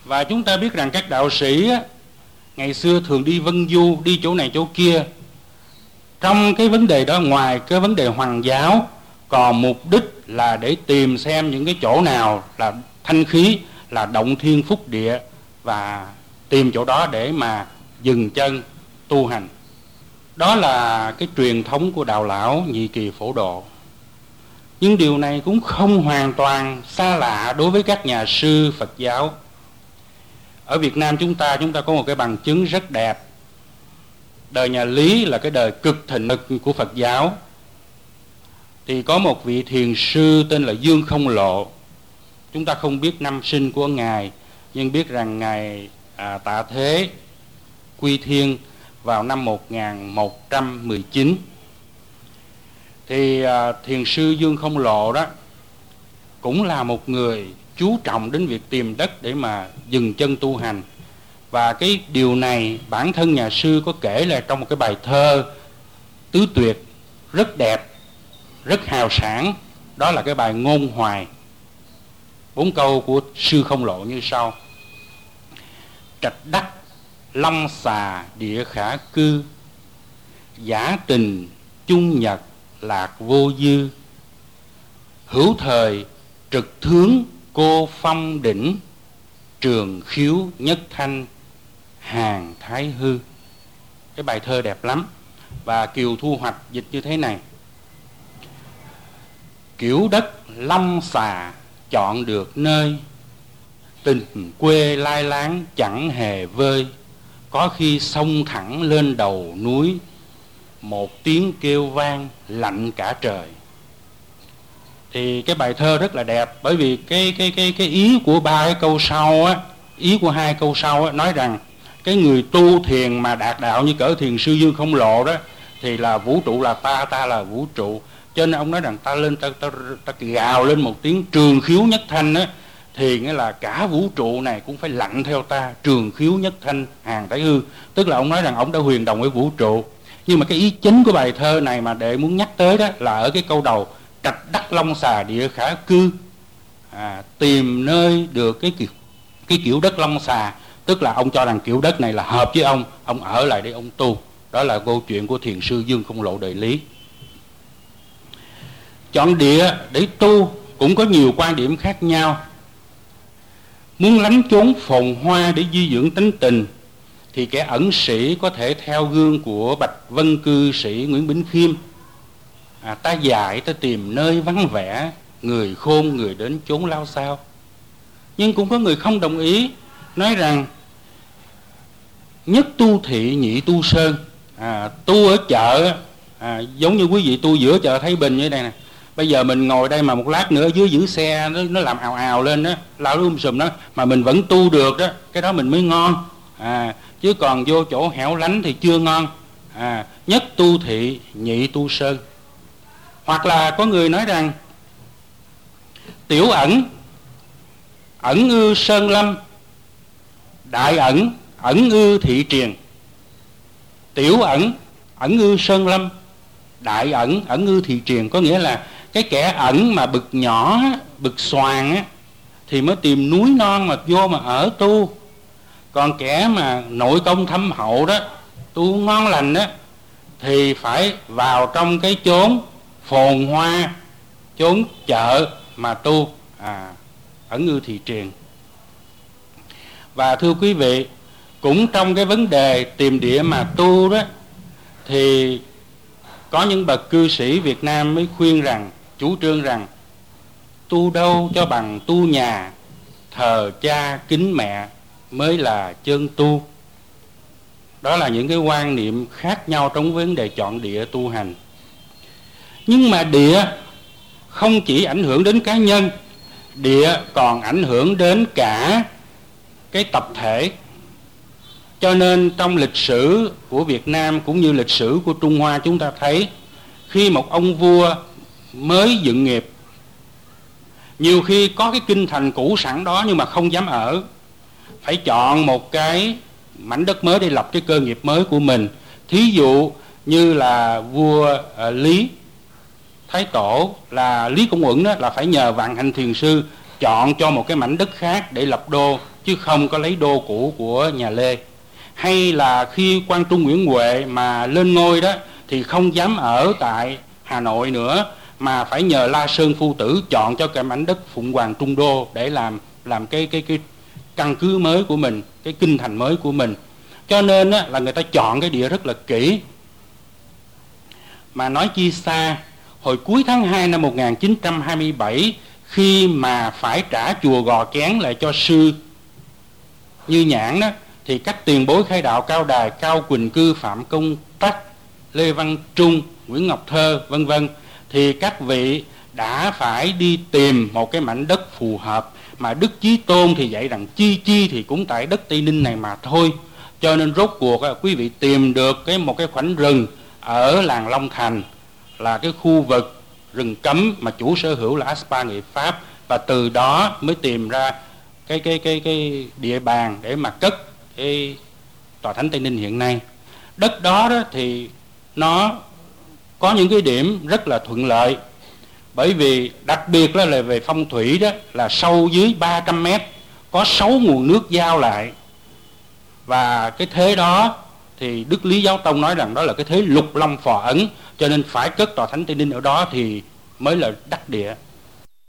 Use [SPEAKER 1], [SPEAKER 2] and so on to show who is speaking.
[SPEAKER 1] Và chúng ta biết rằng các đạo sĩ á, ngày xưa thường đi vân du, đi chỗ này chỗ kia. Trong cái vấn đề đó, ngoài cái vấn đề hoàng giáo, còn mục đích là để tìm xem những cái chỗ nào là thanh khí, là động thiên phúc địa, và tìm chỗ đó để mà dừng chân tu hành. Đó là cái truyền thống của đạo lão Nhị Kỳ Phổ Độ. Nhưng điều này cũng không hoàn toàn xa lạ đối với các nhà sư Phật giáo. Ở Việt Nam chúng ta có một cái bằng chứng rất đẹp. Đời nhà Lý là cái đời cực thịnh của Phật giáo. Thì có một vị thiền sư tên là Dương Không Lộ. Chúng ta không biết năm sinh của Ngài, nhưng biết rằng Ngài tạ thế quy thiên vào năm 1119. Thì thiền sư Dương Không Lộ đó cũng là một người chú trọng đến việc tìm đất để mà dừng chân tu hành. Và cái điều này bản thân nhà sư có kể là trong một cái bài thơ tứ tuyệt rất đẹp, rất hào sảng. Đó là cái bài Ngôn Hoài. 4 câu của sư Không Lộ như sau: trạch đắc long xà địa khả cư, giả tình chung nhật lạc vô dư, hữu thời trực thướng cô phong đỉnh, trường khiếu nhất thanh hàng thái hư. Cái bài thơ đẹp lắm. Và Kiều Thu Hoạch dịch như thế này: kiểu đất long xà chọn được nơi, tình quê lai láng chẳng hề vơi, có khi xông thẳng lên đầu núi, một tiếng kêu vang lạnh cả trời. Thì cái bài thơ rất là đẹp, bởi vì cái ý của 3 cái câu sau á, ý của 2 câu sau á, nói rằng cái người tu thiền mà đạt đạo như cỡ thiền sư Dương Không Lộ đó, thì là vũ trụ là ta là vũ trụ. Cho nên ông nói rằng ta lên ta gào lên một tiếng trường khiếu nhất thanh á, thì nghĩa là cả vũ trụ này cũng phải lạnh theo ta, trường khiếu nhất thanh hàng thái hư. Tức là ông nói rằng ông đã huyền đồng với vũ trụ. Nhưng mà cái ý chính của bài thơ này mà đệ muốn nhắc tới đó là ở cái câu đầu: trạch đắc long xà địa khả cư. Tìm nơi được cái kiểu đất long xà. Tức là ông cho rằng kiểu đất này là hợp với ông ở lại để ông tu. Đó là câu chuyện của thiền sư Dương Không Lộ đời Lý. Chọn địa để tu cũng có nhiều quan điểm khác nhau. Muốn lánh chốn phồn hoa để di dưỡng tánh tình, thì kẻ ẩn sĩ có thể theo gương của Bạch Vân cư sĩ Nguyễn Bỉnh Khiêm. Ta dạy ta tìm nơi vắng vẻ, người khôn người đến chốn lao sao. Nhưng cũng có người không đồng ý, nói rằng nhất tu thị nhị tu sơn. Tu ở chợ giống như quý vị tu giữa chợ Thái Bình như đây nè. Bây giờ mình ngồi đây mà một lát nữa dưới giữ xe nó làm ào ào lên đó, lao sùm đó, mà mình vẫn tu được đó, cái đó mình mới ngon. Chứ còn vô chỗ hẻo lánh thì chưa ngon. Nhất tu thị nhị tu sơn. Hoặc là có người nói rằng tiểu ẩn ẩn ư sơn lâm, đại ẩn ẩn ư thị triền. Tiểu ẩn ẩn ư sơn lâm, đại ẩn ẩn ư thị triền. Có nghĩa là cái kẻ ẩn mà bực nhỏ, bực xoàn á, thì mới tìm núi non mà vô mà ở tu. Còn kẻ mà nội công thâm hậu đó, tu ngon lành đó, thì phải vào trong cái chốn phồn hoa, chốn chợ mà tu, ẩn ư thị triền. Và thưa quý vị, cũng trong cái vấn đề tìm địa mà tu đó, thì có những bậc cư sĩ Việt Nam mới khuyên rằng, chủ trương rằng tu đâu cho bằng tu nhà, thờ cha kính mẹ mới là chân tu. Đó là những cái quan niệm khác nhau trong vấn đề chọn địa tu hành. Nhưng mà địa không chỉ ảnh hưởng đến cá nhân, địa còn ảnh hưởng đến cả cái tập thể. Cho nên trong lịch sử của Việt Nam cũng như lịch sử của Trung Hoa, chúng ta thấy khi một ông vua mới dựng nghiệp, nhiều khi có cái kinh thành cũ sẵn đó nhưng mà không dám ở, phải chọn một cái mảnh đất mới để lập cái cơ nghiệp mới của mình. Thí dụ như là vua Lý Thái Tổ, là Lý Công Uẩn đó, là phải nhờ Vạn Hạnh Thiền Sư chọn cho một cái mảnh đất khác để lập đô chứ không có lấy đô cũ của nhà Lê. Hay là khi Quang Trung Nguyễn Huệ mà lên ngôi đó thì không dám ở tại Hà Nội nữa, mà phải nhờ La Sơn Phu Tử chọn cho cái mảnh đất Phụng Hoàng Trung Đô để làm cái căn cứ mới của mình, cái kinh thành mới của mình. Cho nên á, là người ta chọn cái địa rất là kỹ. Mà nói chi xa, hồi cuối tháng 2 năm 1927, khi mà phải trả chùa Gò Kén lại cho sư Như Nhãn đó, thì các tiền bối khai đạo Cao Đài, Cao Quỳnh Cư, Phạm Công Tắc, Lê Văn Trung, Nguyễn Ngọc Thơ, vân vân, thì các vị đã phải đi tìm một cái mảnh đất phù hợp. Mà Đức Chí Tôn thì dạy rằng chi chi thì cũng tại đất Tây Ninh này mà thôi. Cho nên rốt cuộc quý vị tìm được một cái khoảnh rừng ở làng Long Thành, là cái khu vực rừng cấm mà chủ sở hữu là Aspa Nghệ Pháp, và từ đó mới tìm ra cái địa bàn để mà cất cái tòa thánh Tây Ninh hiện nay. Đất đó thì nó có những cái điểm rất là thuận lợi, bởi vì đặc biệt là về phong thủy đó, là sâu dưới 300 mét có 6 nguồn nước giao lại. Và cái thế đó thì Đức Lý Giáo Tông nói rằng đó là cái thế lục long phò ấn, cho nên phải cất tòa thánh Tây Ninh ở đó thì mới là đắc địa.